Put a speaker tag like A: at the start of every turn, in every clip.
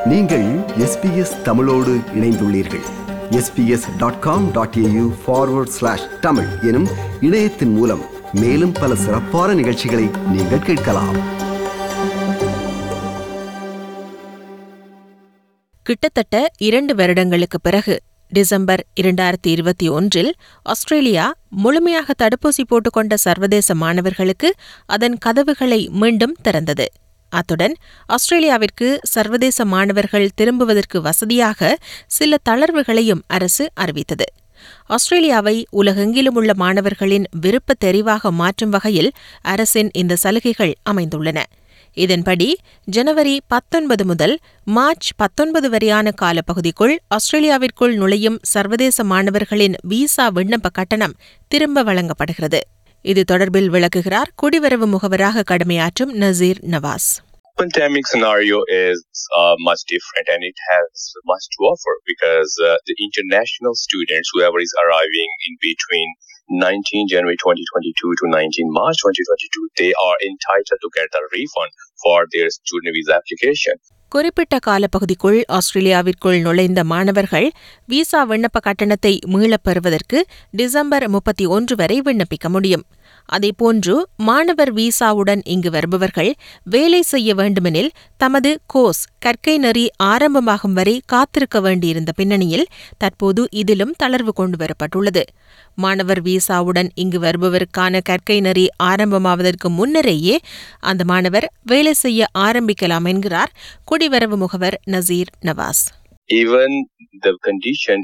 A: நீங்கள் SBS தமிழோடு இணைந்துள்ளீர்கள். sbs.com.au/tamil எனும் இணையத்தின் மூலம் மேலும் பல சிறப்பான நிகழ்ச்சிகளை நீங்கள் கேட்கலாம்.
B: கிட்டத்தட்ட 2 வருடங்களுக்கு பிறகு டிசம்பர் 2021 ஆஸ்திரேலியா முழுமையாக தடுப்பூசி போட்டுக்கொண்ட சர்வதேச மாணவர்களுக்கு அதன் கதவுகளை மீண்டும் திறந்தது. அத்துடன் ஆஸ்திரேலியாவிற்கு சர்வதேச மாணவர்கள் திரும்புவதற்கு வசதியாக சில தளர்வுகளையும் அரசு அறிவித்தது. ஆஸ்திரேலியாவை உலகெங்கிலும் உள்ள மாணவர்களின் விருப்ப தெரிவாக மாற்றும் வகையில் அரசின் இந்த சலுகைகள் அமைந்துள்ளன. இதன்படி ஜனவரி 19 முதல் மார்ச் 19 வரையான காலப்பகுதிக்குள் ஆஸ்திரேலியாவிற்குள் நுழையும் சர்வதேச மாணவர்களின் விசா விண்ணப்ப கட்டணம் திரும்ப வழங்கப்படுகிறது. இது தொடர்பில் விளக்குகிறார் குடிவரவு முகவராக கடமையாற்றும் Nazeer Nawaz.
C: Pandemic scenario is much different and it has much to offer because the international students, whoever is arriving in between 19 January 2022 to 19 March 2022, they are entitled to get a refund for their student visa application.
B: குறிப்பிட்ட காலப்பகுதிக்குள் ஆஸ்திரேலியாவிற்குள் நுழைந்த மாணவர்கள் visa விண்ணப்ப கட்டணத்தை மீளப் பெறுவதற்கு December 31 வரை விண்ணப்பிக்க முடியும். அதேபோன்று மாணவர் விசாவுடன் இங்கு வருபவர்கள் வேலை செய்ய வேண்டுமெனில் தமது கோர்ஸ் கற்கை நெறி ஆரம்பமாகும் வரை காத்திருக்க வேண்டியிருந்த பின்னணியில் தற்போது இதிலும் தளர்வு கொண்டுவரப்பட்டுள்ளது. மாணவர் விசாவுடன் இங்கு வருபவருக்கான கற்கை நெறி ஆரம்பமாவதற்கு முன்னரேயே அந்த மாணவர் வேலை செய்ய ஆரம்பிக்கலாம் என்கிறார் குடிவரவு முகவர் Nasir Nawaz.
C: Even the condition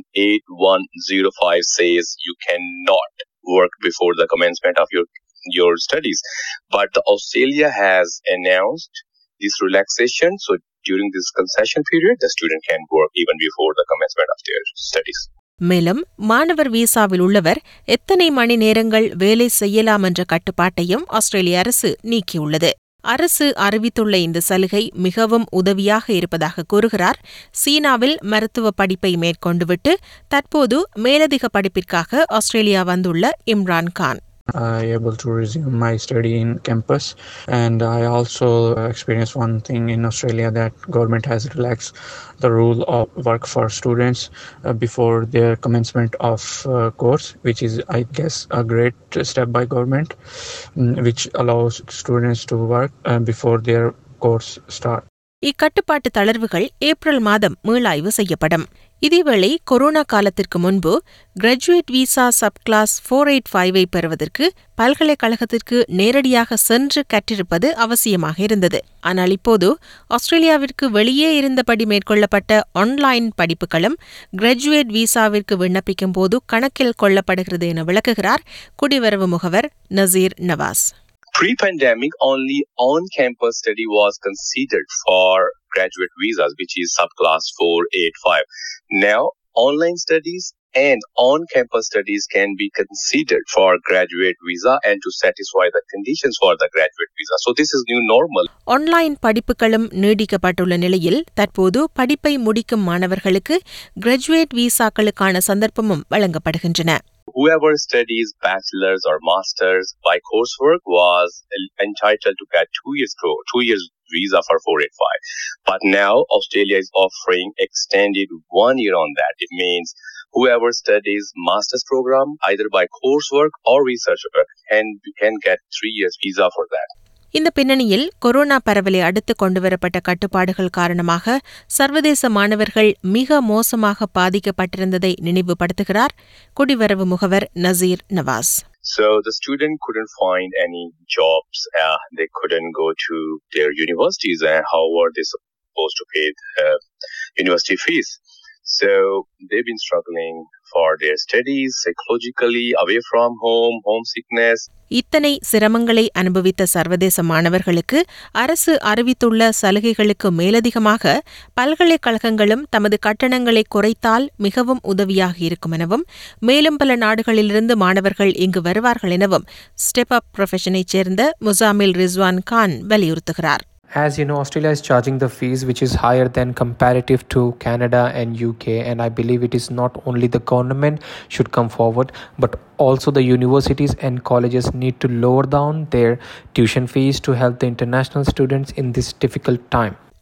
C: 8105 says you cannot work before the commencement of your studies, but the Australia has announced this relaxation, so during this concession period the student can work even before the commencement of their studies.
B: மேலும் மாணவர் விசாவில் உள்ளவர் எத்தனை மணி நேரங்கள் வேலை செய்யலாம் என்ற கட்டுப்பாட்டையும் ஆஸ்திரேலிய அரசு நீக்கியுள்ளது. அரசு அறிவித்துள்ள இந்த சலுகை மிகவும் உதவியாக இருப்பதாக கூறுகிறார் சீனாவில் மருத்துவ படிப்பை மேற்கொண்டுவிட்டு தற்போது மேலதிக படிப்பிற்காக ஆஸ்திரேலியா வந்துள்ள Imran Khan.
D: Able to resume my study in campus, and I also experienced one thing in Australia that government has relaxed the rule of work for students before their commencement of course, which is I guess a great step by government, which allows students to work before their course start.
B: இக்கட்டுப்பாட்டு தளர்வுகள் April மாதம் மீளாய்வு செய்யப்படும். இதேவேளை corona காலத்திற்கு முன்பு graduate visa sub clause 485 பெறுவதற்கு பல்கலைக்கழகத்திற்கு நேரடியாக சென்று கற்றிருப்பது அவசியமாக இருந்தது. ஆனால் இப்போது ஆஸ்திரேலியாவிற்கு வெளியே இருந்தபடி மேற்கொள்ளப்பட்ட ஆன்லைன் படிப்புகளும் கிராஜுவேட் விசாவிற்கு விண்ணப்பிக்கும் போது கணக்கில் கொள்ளப்படுகிறது என விளக்குகிறார் குடிவரவு முகவர் Nasir Nawaz.
C: Pre-pandemic, only on-campus study was considered for graduate visas, which is subclass 485. Now, online studies and on-campus studies can be considered for graduate visa and to satisfy the conditions for the graduate visa. So, this is new normal.
B: Online படிப்புகளும் நீடிக்கப்பட்டுள்ள நிலையில் தற்போது படிப்பை முடிக்கும் மாணவர்களுக்கு graduate விசாக்களுக்கான சந்தர்ப்பமும் வழங்கப்படுகின்றன.
C: Whoever studies bachelor's or master's by coursework was entitled to get 2 years visa for 485. But now Australia is offering extended 1 year on that. It means whoever studies master's program either by coursework or research work can get 3 years visa for that.
B: இந்த பின்னணியில் corona பரவலை அடுத்து கொண்டுவரப்பட்ட கட்டுப்பாடுகள் காரணமாக சர்வதேச மாணவர்கள் மிக மோசமாக பாதிக்கப்பட்டிருந்ததை நினைவுபடுத்துகிறார் குடிவரவு முகவர் Nasir Nawaz.
C: So the student couldn't find any jobs. They couldn't go to their universities, and how were they supposed to pay the university fees? So they've been struggling for their studies, psychologically, away from home, homesickness.
B: இத்தனை சிரமங்களை அனுபவித்த சர்வதேச மாணவர்களுக்கு அரசு அறிவித்துள்ள சலுகைகளுக்கு மேலதிகமாக பல்கலைக்கழகங்களும் தமது கட்டணங்களை குறைத்தால் மிகவும் உதவியாக இருக்கும் எனவும் மேலும் பல நாடுகளிலிருந்து மாணவர்கள் இங்கு வருவார்கள் எனவும் ஸ்டெப் அப் ப்ரொஃபஷனைச் சேர்ந்த முசாமில் ரிஸ்வான் கான் வலியுறுத்துகிறார்.
E: As you know, Australia is charging the fees which is higher than comparative to Canada and UK, and I believe it is not only the government should come forward, but also the universities and colleges need to lower down their tuition fees to help the international students in this difficult time.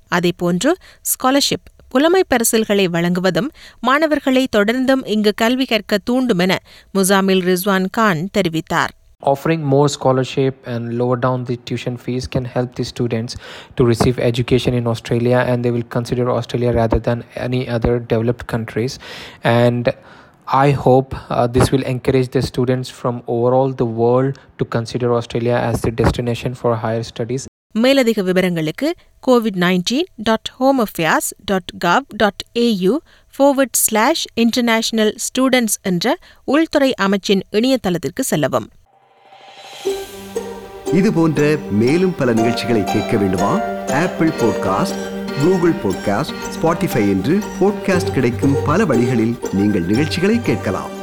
B: அதேபோன்று scholarship புலமை பரிசில்களை வழங்குவதும் மாணவர்களை தொடர்ந்தும் இங்கு கல்வி கற்க தூண்டும் என முசாமில் ரிஸ்வான் கான் தெரிவித்தார்.
E: Offering more scholarship and lower down the tuition fees can help the students to receive education in Australia, and they will consider Australia rather than any other developed countries. And I hope this will encourage the students from overall the world to consider Australia as the destination for higher studies.
B: மேலதிக விவரங்களுக்கு covid19.homeaffairs.gov.au/international students என்ற உள்துறை அமைச்சின் இணையதளத்திற்கு செல்லவும்.
A: இது போன்ற மேலும் பல நிகழ்ச்சிகளை கேட்க வேண்டுமா? Apple podcast, Google podcast, Spotify என்று பாட்காஸ்ட் கிடைக்கும் பல வழிகளில் நீங்கள் நிகழ்ச்சிகளை கேட்கலாம்.